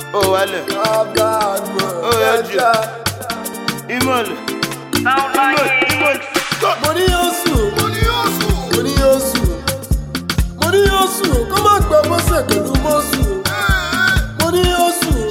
Oh, wale. Oh, yeah. Imole. Money hustle. Come on, grab a second, do muscle. Money hustle.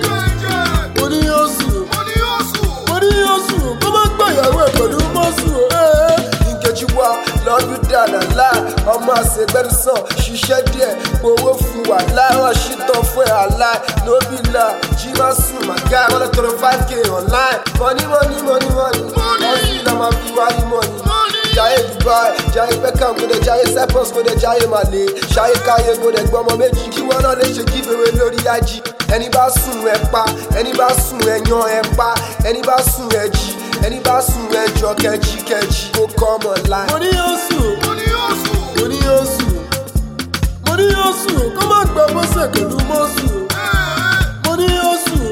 Come on, buy your work, do muscle. Nkechiwa, love you down a lie. Ọmọ àṣegbẹ́rù sàn, ṣiṣẹ́ díẹ̀, gbowó fún wa láì. Wọ́n ṣí tán fún ẹ̀ àláì. No be lie, jí máa sùn, my guy. Wọ́n lọ tọrọ 5K online. Money. Hustle la máa fi wá ní money. Jaye Dubai, Jaye Beckham, go de Jaye Cyprus, go de Jaye Mali. Jaye Kaye, go de gbọmọ méjì. Kí wọ́n náà lè ṣe giveaway lórí IG. Ẹni bá sùn ẹ pa, ẹni bá sùn ẹ yan ẹ pa, ẹni bá sùn ẹ jí, ẹni bá sùn ẹ jọ kẹjí. Kó kọ́ ọmọ láì. Money hustle. Kọ́ máa gbẹ bọ́sẹ̀ pẹ̀lú mọ́sù. Money hustle.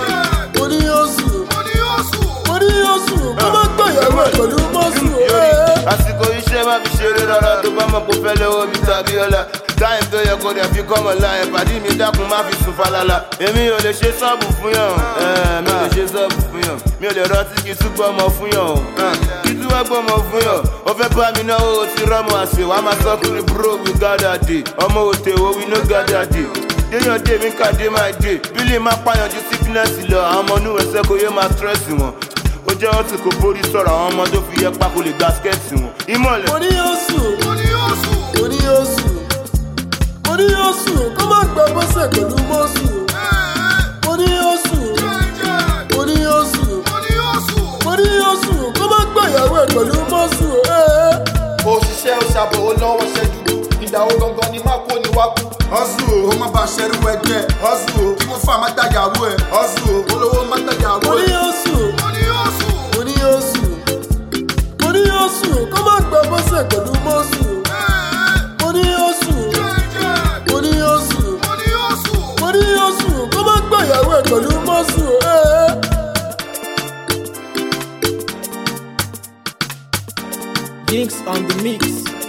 Kọ́ máa gbẹ ìyàwó ẹ̀ pẹ̀lú mọ́sù. Àsìkò iṣẹ́ má fi ṣeré rárá tó bá mọ̀ kó fẹ́ lọ́wọ́ mi tàbí ọ̀la. Táyìm tó yẹ kó dẹ̀ fi kọ́mọ̀ láyé pàdé mi dákun má fi sùn falala. Èmi ò lè ṣe sọ́ọ̀bù fún yàn, mi ò lè rọtí kí túbọ̀ ọmọ fún yàn. Kí túbọ̀ gbọ́mọ fún yàn, ó fẹ́ bá mi náwó o ti rọ́mọ àṣẹ, wàá máa sọ́kùnrin bro we gather day. Ọmọ òtè wo we no gather day. Déyàn dé mi ká dé my day. Bílí máa pààyàn ju sickness lọ, àwọn ọmọ inú ẹsẹ̀ kò yé máa stress wọn. Ó jẹ́ ọtí kò borí sọ̀rọ̀ àwọn ọmọ tó fi yẹ pákó lè gba skẹ́ẹ̀tì wọn. Ìmọ̀lẹ̀. Money hustle. Kọ́ máa gbẹ bọ́sẹ̀ pẹ̀lú mọ́sù. Money hustle. Kọ́ máa gbẹ ìyàwó ẹ̀ pẹ̀lú mọ́sù. Òṣìṣẹ́ òṣàbò olówó ṣẹ́ dúdú. Ìdáwó gangan ni má kó ni wá kú. Hustle ó má bá ṣẹ́rú ẹgbẹ́. Hustle kí wọ́n fà má dàgàwó ẹ̀. Hustle olówó má dàgàwó ẹ̀. Money hustle. Kọ́ máa gbẹ bọ́sẹ̀ pẹ̀lú mọ́sù. Money hustle. Kọ́ máa gbẹ ìyàwó ẹ̀ pẹ̀lú mọ́sù. Jinx on the mix.